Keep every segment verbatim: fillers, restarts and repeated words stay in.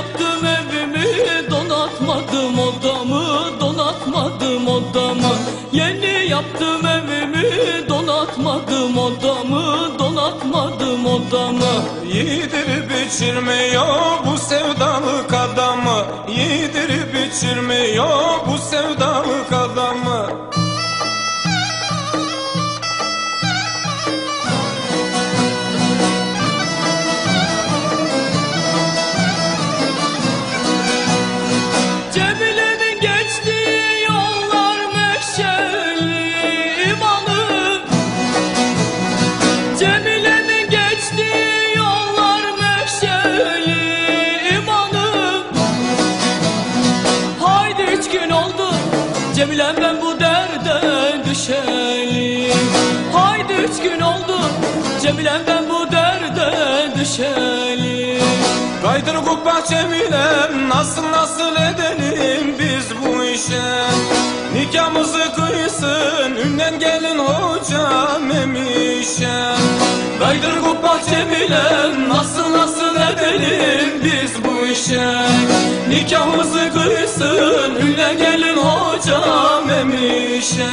yaptım evimi, donatmadım odamı, donatmadım odamı. Yeni yaptım evimi, donatmadım odamı, donatmadım odamı. Yedirip içirmiyor bu sevdalık adamı, yedirip içirmiyor bu sevdalık adamı. Cemile'nin geçtiği yollar meşeli imanım. Cemile'nin geçtiği yollar meşeli imanım. Haydi üç gün oldu Cemile'm ben bu derde düşeli. Haydi üç gün oldu Cemile'm ben bu derde düşeli. Kaydır kubba Cemilem, nasıl nasıl edelim biz bu işe? Nikahımızı kıysın ünlen gelin hocam emişe. Kaydır kubba Cemilem, nasıl nasıl edelim biz bu işe? Nikahımızı kıysın ünlen gelin hocam emişe.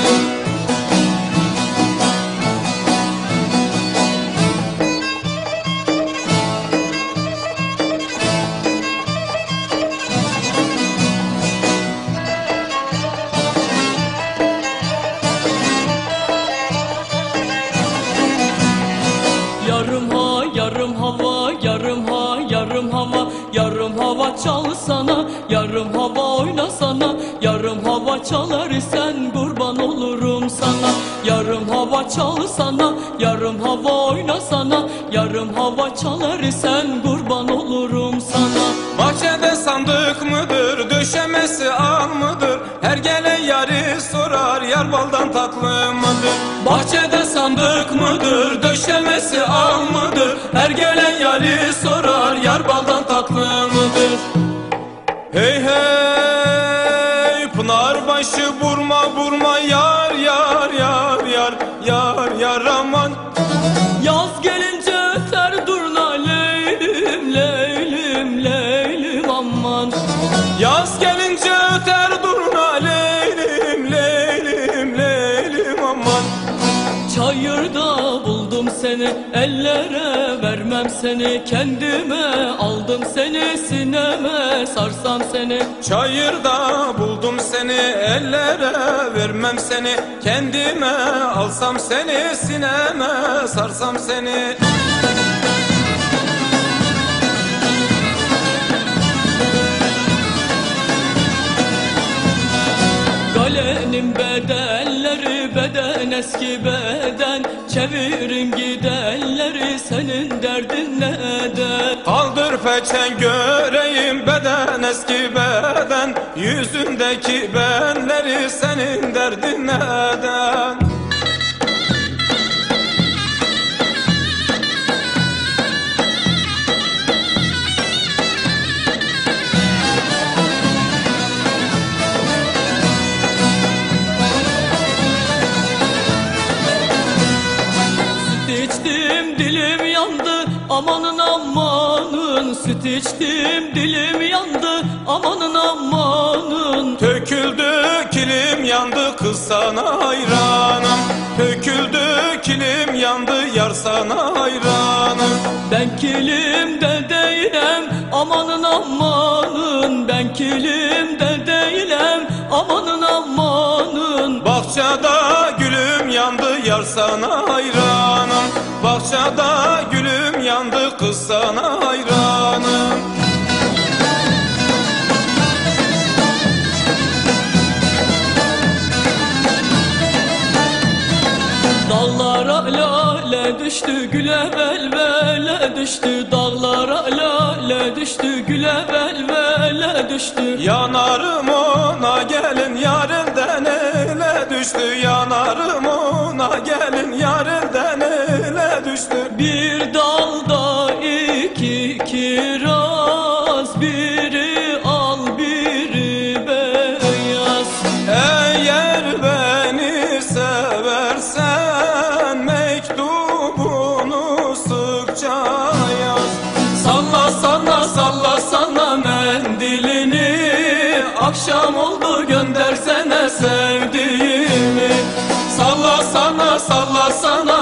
Yarım ha yarım hava, yarım ha yarım hava, yarım hava çal sana, yarım hava oyna sana, yarım hava çalar isen kurban olurum sana. Yarım hava çal sana, yarım hava oyna sana, yarım hava çalar isen kurban olurum sana. Bahçede sandık mıdır, döşemesi al mıdır? Her gelen yarı sorar, yar baldan tatlı mıdır? Bahçede sandık mıdır, döşemesi al mıdır? Her gelen yarı sorar, yar baldan tatlı mıdır? Hey hey, Pınarbaşı vurma vurma, yar yar yar yar, yar yar aman. Yaz gelince öter durna leylim leylim leylim aman. Yaz gelince öter durna leylim leylim leylim aman. Çayırda buldum seni, ellere vermem seni, kendime aldım seni, sineme sarsam seni. Çayırda buldum seni, ellere vermem seni, kendime alsam seni, sineme sarsam seni. Galenin bedenleri beden eski beden, çevirin gidenleri senin derdin neden? Kaldır peçen göreyim beden eski beden, yüzündeki benleri senin derdin neden? İçtim dilim yandı amanın amanın, süt içtim dilim yandı amanın amanın. Töküldü kilim yandı kız sana hayranım, töküldü kilim yandı yar sana hayranım. Ben kilimde değilim amanın amanın, ben kilimde değilim amanın amanın. Bahçada gülüm yandı yar sana hayranım, bahçada gülüm yandı kız sana hayranım. Dağlara lale düştü güle velvele düştü, dağlara lale düştü güle velvele düştü. Yanarım ona gelin yarından ele düştü, yanarım ona gelin yarından ele düştü. Bir dalda iki kiraz, biri al biri beyaz. Eğer beni seversen mektubunu sıkça yaz. Salla salla salla sana Akşam oldu göndersene sevdiğimi. Salla sana salla sana